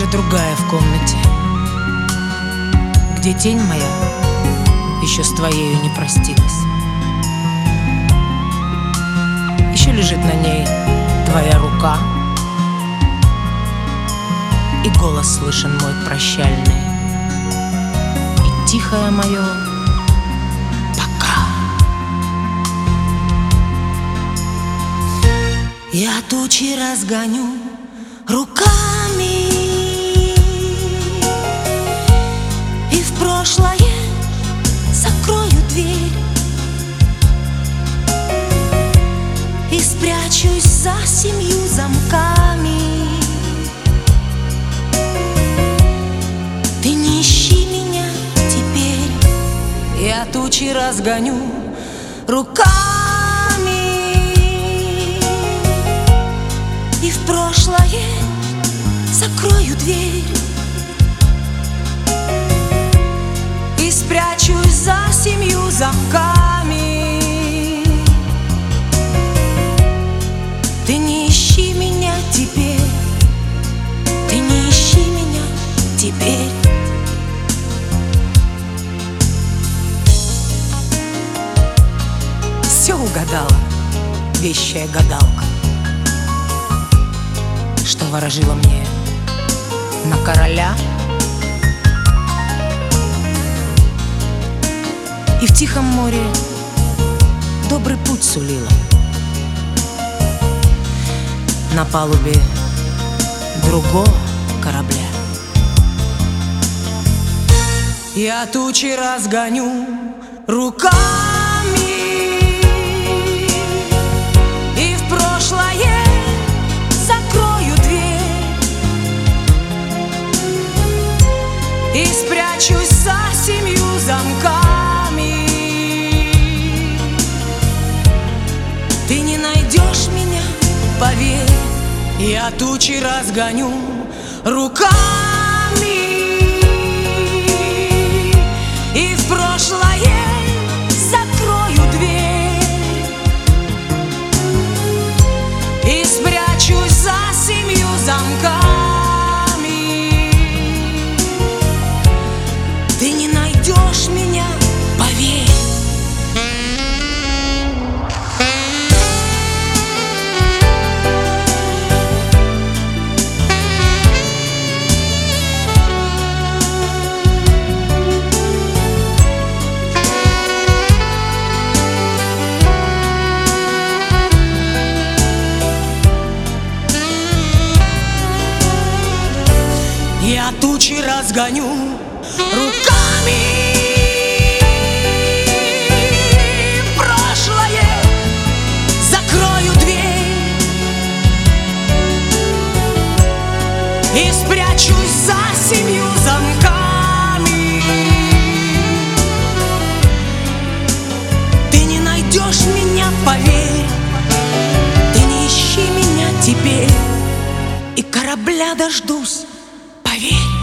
другая в комнате, где тень моя еще с твоею не простилась. Еще лежит на ней твоя рука, и голос слышен мой прощальный, и тихое мое пока. Я тучи разгоню руками, и в прошлое закрою дверь, и спрячусь за 7 замками. Ты не ищи меня теперь. Я тучи разгоню руками, и в прошлое закрою дверь, и спрячусь за 7 замками. Ты не ищи меня теперь. Ты не ищи меня теперь. Все угадала вещая гадалка, что ворожила мне на короля, и в тихом море добрый путь сулила. На палубе другого корабля я тучи разгоню руками, и в прошлое закрою дверь, и спрячусь за 7 замками. Ты не найдешь меня, поверь. Я тучи разгоню руками, и в прошлое закрою дверь, и спрячусь за 7 замками. Ты не найдешь меня, поверь. Я тучи разгоню руками, в прошлое закрою дверь, и спрячусь за 7 замками. Ты не найдешь меня, поверь. Ты не ищи меня теперь, и корабля дождусь, поверь.